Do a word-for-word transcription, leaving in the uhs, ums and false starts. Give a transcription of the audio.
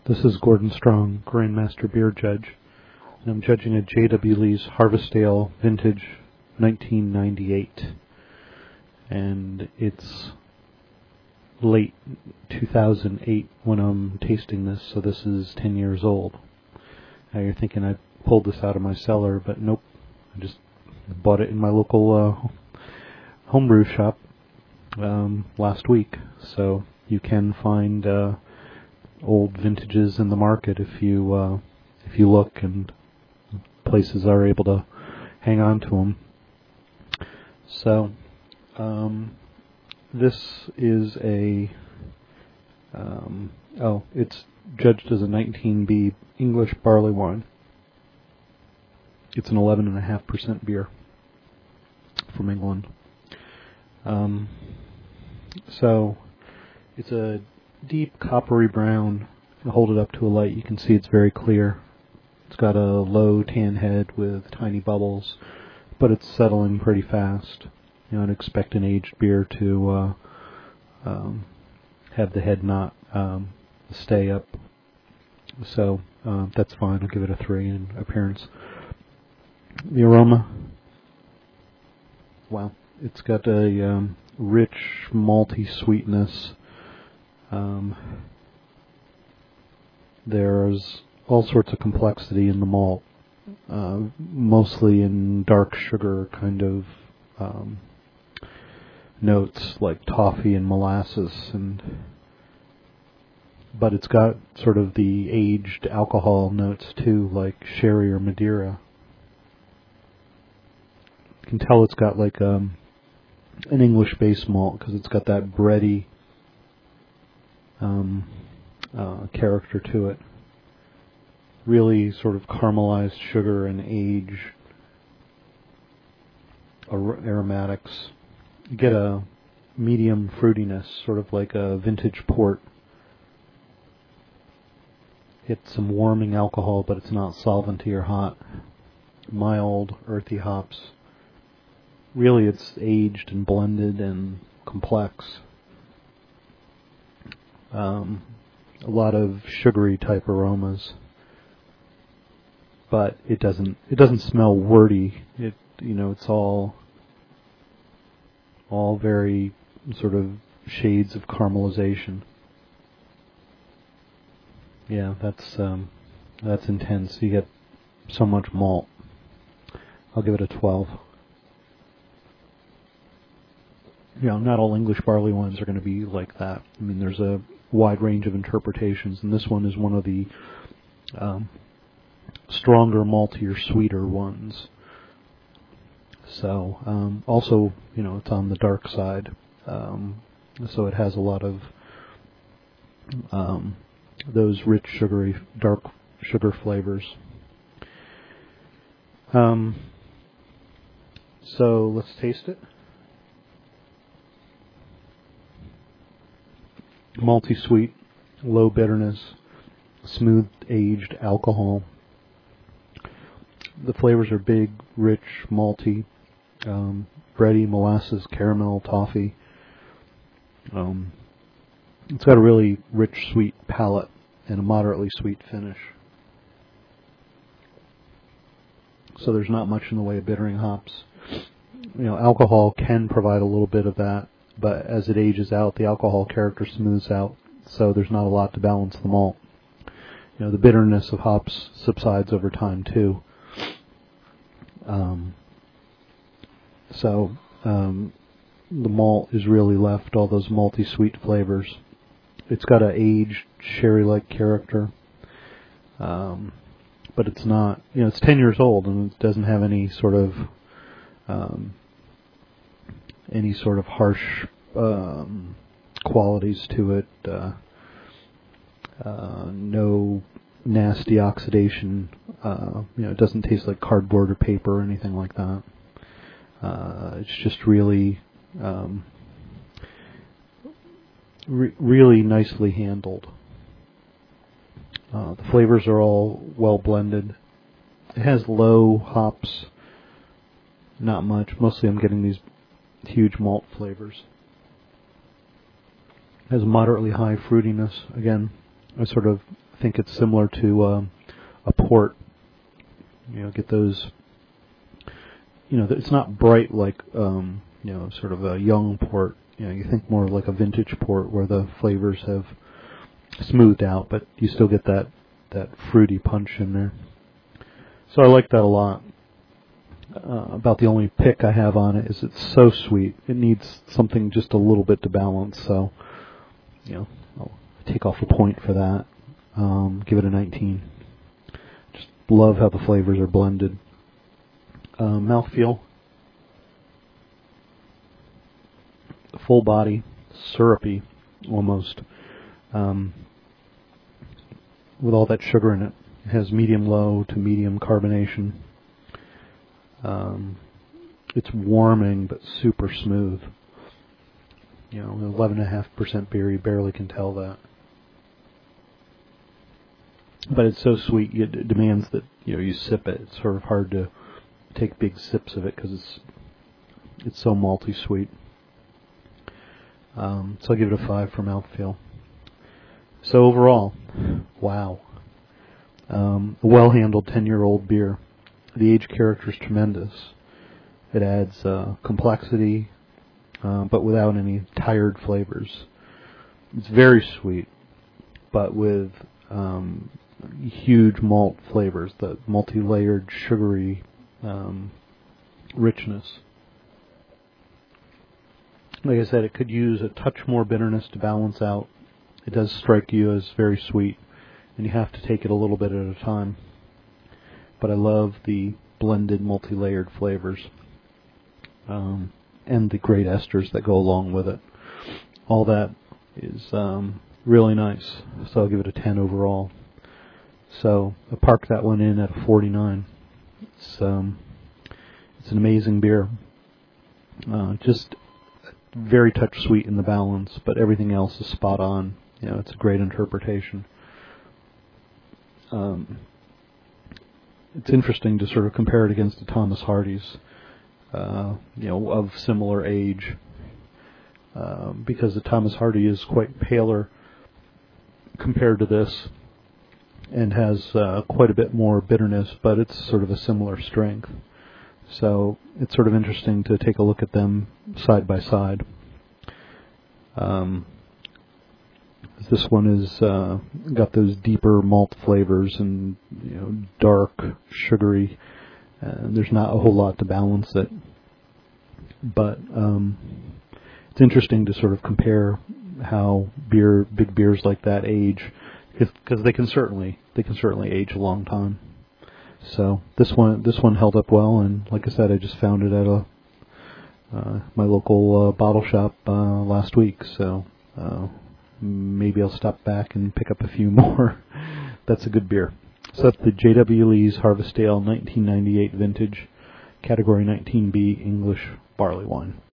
This is Gordon Strong, Grandmaster Beer Judge, and I'm judging a J W. Lee's Harvest Ale Vintage nineteen ninety-eight. And it's late two thousand eight when I'm tasting this, so this is ten years old. Now you're thinking I pulled this out of my cellar, but nope. I just bought it in my local uh, homebrew shop um, last week, so you can find uh, old vintages in the market if you uh, if you look, and places are able to hang on to them. So um, this is a um, oh, it's judged as a nineteen B English barley wine. It's an eleven point five percent beer from England. Um, so it's a deep coppery brown. If you hold it up to a light, you can see it's very clear. It's got a low tan head with tiny bubbles, but it's settling pretty fast. You know, I'd expect an aged beer to uh, um, have the head not um, stay up. So uh, that's fine. I'll give it a three in appearance. The aroma, wow, it's got a um, rich malty sweetness. Um, there's all sorts of complexity in the malt, uh, mostly in dark sugar kind of um, notes like toffee and molasses, and but it's got sort of the aged alcohol notes too, like sherry or Madeira. You can tell it's got like um, an English base malt because it's got that bready um, uh, character to it. Really sort of caramelized sugar and age ar- aromatics. You get a medium fruitiness, sort of like a vintage port. It's some warming alcohol, but it's not solventy or hot. Mild, earthy hops. Really, it's aged and blended and complex. Um, a lot of sugary type aromas, but it doesn't. It doesn't smell wordy. It, you know, it's all, all very sort of shades of caramelization. Yeah, that's um, that's intense. You get so much malt. I'll give it a twelve. You know, not all English barley wines are going to be like that. I mean, there's a wide range of interpretations, and this one is one of the um, stronger, maltier, sweeter ones. So, um, also, you know, it's on the dark side, um, so it has a lot of um, those rich, sugary, dark sugar flavors. Um, so let's taste it. Malty sweet, low bitterness, smooth aged alcohol. The flavors are big, rich, malty, um, bready, molasses, caramel, toffee. Um, it's got a really rich, sweet palate and a moderately sweet finish. So there's not much in the way of bittering hops. You know, alcohol can provide a little bit of that, but as it ages out, the alcohol character smooths out, so there's not a lot to balance the malt. You know, the bitterness of hops subsides over time too. Um, so um, the malt is really left all those malty sweet flavors. It's got an aged sherry-like character, um, but it's not. You know, it's ten years old and it doesn't have any sort of um, any sort of harsh um, qualities to it. Uh, uh, no nasty oxidation. Uh, you know, it doesn't taste like cardboard or paper or anything like that. Uh, it's just really, um, re- really nicely handled. Uh, the flavors are all well blended. It has low hops, not much. Mostly I'm getting these huge malt flavors. It has moderately high fruitiness. Again, I sort of think it's similar to um, a port. You know, get those. You know, it's not bright like um, you know, sort of a young port. You know, you think more like a vintage port where the flavors have smoothed out, but you still get that that fruity punch in there. So I like that a lot. Uh, about the only pick I have on it is it's so sweet. It needs something just a little bit to balance. So, you know, I'll take off a point for that. Um, give it a nineteen. Just love how the flavors are blended. Uh, mouthfeel. Full body, syrupy, almost. Um, with all that sugar in it. It has medium low to medium carbonation. Um, it's warming but super smooth. You know, eleven point five percent beer, you barely can tell that. But it's so sweet, it demands that, you know, you sip it. It's sort of hard to take big sips of it because it's it's so malty sweet. Um, so I'll give it a five for mouthfeel. So overall, wow. Um, a well-handled ten-year-old beer. The age character is tremendous. It adds uh, complexity, uh, but without any tired flavors. It's very sweet, but with um, huge malt flavors, the multi-layered, sugary um, richness. Like I said, it could use a touch more bitterness to balance out. It does strike you as very sweet, and you have to take it a little bit at a time. But I love the blended, multi-layered flavors, um, and the great esters that go along with it. All that is um, really nice. So I'll give it a ten overall. So I parked that one in at a forty-nine. It's um, it's an amazing beer. Uh, just very touch sweet in the balance, but everything else is spot on. You know, it's a great interpretation. Um, it's interesting to sort of compare it against the Thomas Hardy's, uh, you know, of similar age, uh, because the Thomas Hardy is quite paler compared to this, and has uh, quite a bit more bitterness, but it's sort of a similar strength. So it's sort of interesting to take a look at them side by side. Um, this one is uh, got those deeper malt flavors and, you know, dark, sugary. Uh, there's not a whole lot to balance it, but um, it's interesting to sort of compare how beer, big beers like that age, because they can certainly they can certainly age a long time. So this one this one held up well, and like I said, I just found it at a uh, my local uh, bottle shop uh, last week. So uh, maybe I'll stop back and pick up a few more. That's a good beer. So that's the J W. Lee's Harvest Ale nineteen ninety-eight vintage, category nineteen B English barley wine.